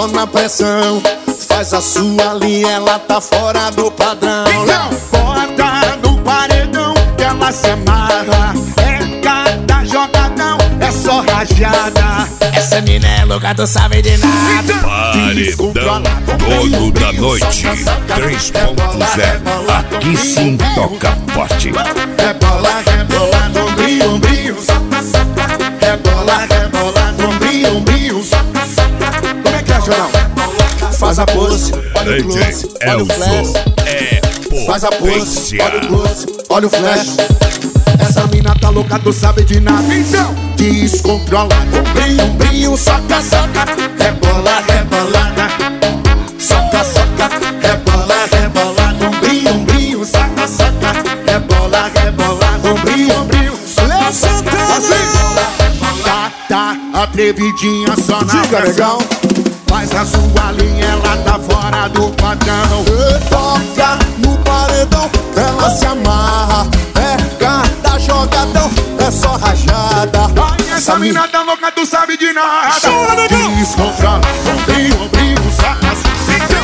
só na pressão. Faz a sua linha, ela tá fora do padrão. Então, bota no paredão que ela se amarra. É cada jogadão, é só rajada. Essa mina é louca, tu sabe de nada. Paredão todo da noite 3.0. Aqui sim toca forte. Rebola, rebola, ombrinho, ombrinho. Rebola, rebola, ombrinho, ombrinho. Como é que é, Jornal? Faz a pose, olha o close, olha o flash. Faz a pose, olha o close, olha o flash. Essa mina tá louca, tu sabe de nada. Então, descontrola, ombrinho, ombrinho, soca, soca. Rebola, rebolada, soca, soca. Rebola, rebolada, ombrinho, ombrinho, soca, soca. Rebola, rebolada, ombrinho, ombrinho. Léo Santana, tá atrevidinha só na pressão. Faz a sua linha, ela tá fora do padrão. Toca no paredão, ela se amarra. É cada jogadão, é só rajada. essa mina tá louca, tu sabe de nada. Descontrola, ombrinho, ombrinho, saca, então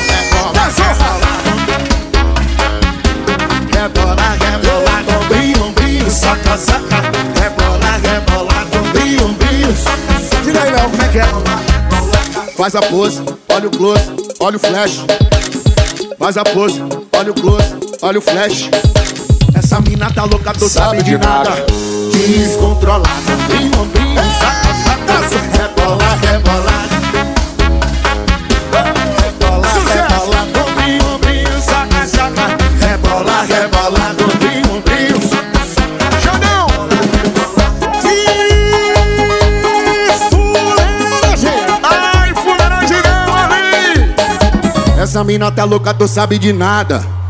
rebola, rebola, ombrinho, ombrinho, saca, saca. Rebola, rebola, ombrinho, ombrinho. Diga aí, Léo, como é que é? Faz a pose, olha o close, olha o flash. Faz a pose, olha o close, olha o flash. Essa mina tá louca, tu sabe de nada. Descontrolada, ombrinho, ombrinho, saca, saca. Rebola, rebola. Rebola, rebola, ombrinho, ombrinho, saca, saca. Rebola, rebola, ombrinho, ombrinho. Jordão! Essa mina tá louca, tu sabe de nada.